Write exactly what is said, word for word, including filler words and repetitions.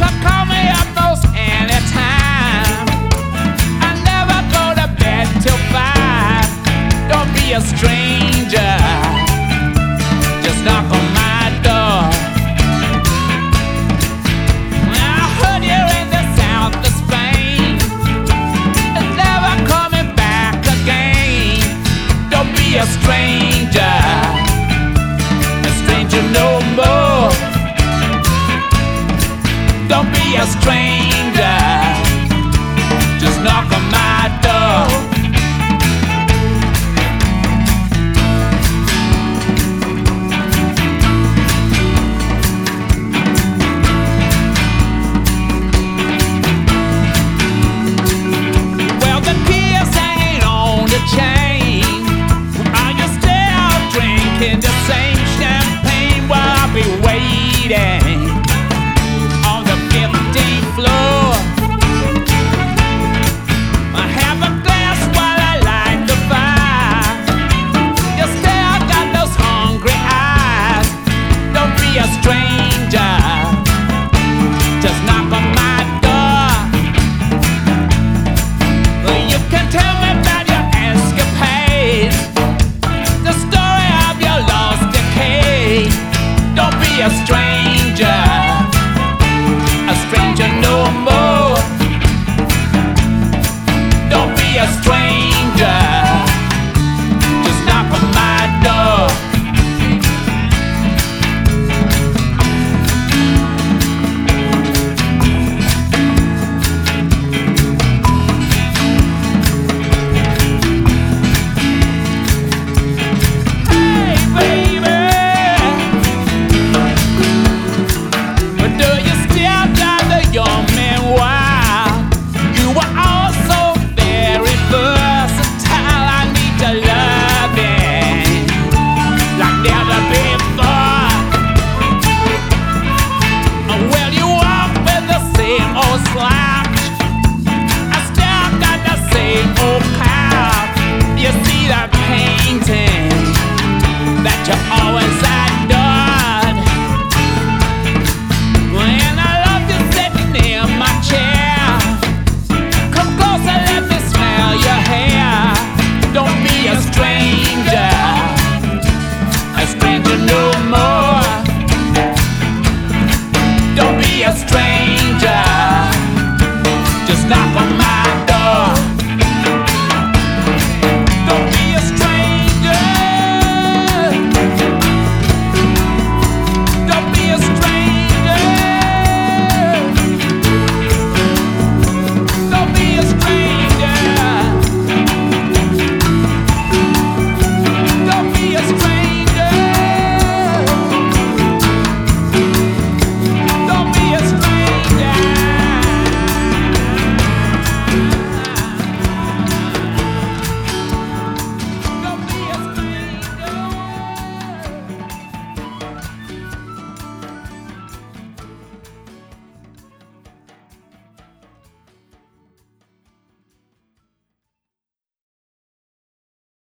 could call me up most anytime. I never go to bed till five. Don't be a stranger, just knock on my door. I heard you're in the south of Spain, it's never coming back again. Don't be a stranger, a stranger no more. Don't be a stranger, just knock on my door. Well, the key is hanging on the chain. Are you still drinking the same champagne? Well, I'll be waiting on the fifteenth floor. I have a glass while I light the fire. You still got those hungry eyes. Don't be a stranger, just knock on my door. Well, you can tell me about your escapades, the story of your lost decade. Don't be a stranger, a stranger no more. Don't be a stranger, just knock on my door. Hey baby, but do you still got the young man wild? You were all so very versatile. I need your loving like never before. Well, you walk with the same old slouch, I still got the same old cow. You see that painting